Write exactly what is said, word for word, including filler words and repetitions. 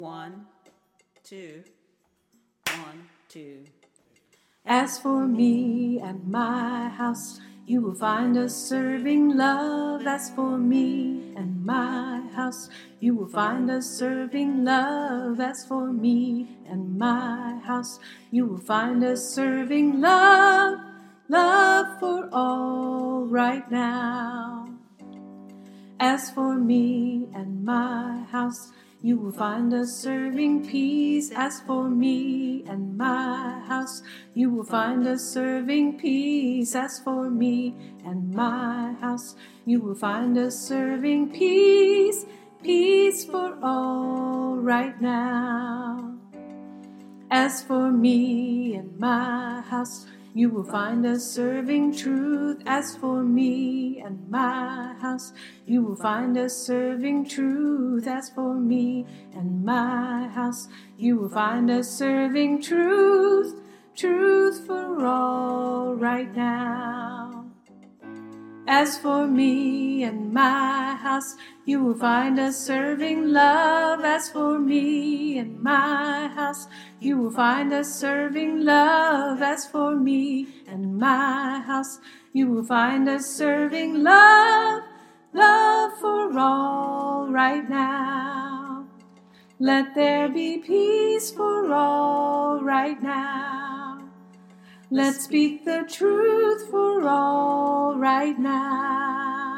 One, two, one, two. As for me and my house, you will find us serving love. As for me and my house, you will find us serving love. As for me and my house, you will find us serving love. Love for all right now. As for me and my house, you will find us serving peace. As for me and my house, you will find us serving peace. As for me and my house, you will find us serving peace. Peace for all right now. As for me and my house, you will find us serving truth. As for me and my house, you will find us serving truth. As for me and my house, you will find us serving truth. Truth for all right now. As for me and my house, you will find us serving love. As for me and my house, you will find us serving love. As for me and my house, you will find us serving love. Love for all right now. Let there be peace for all right now. Let's speak the truth for all right now.